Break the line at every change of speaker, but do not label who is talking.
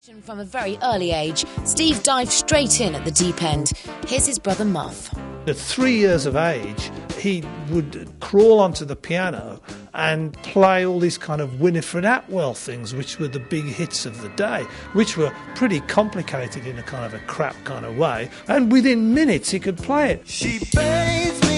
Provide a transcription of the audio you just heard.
From a very early age, Steve dived straight in at the deep end. Here's his brother Muff.
At 3 years of age, he would crawl onto the piano and play all these kind of Winifred Atwell things, which were the big hits of the day, which were pretty complicated in a kind of a crap kind of way. And within minutes, he could play it.
She bathes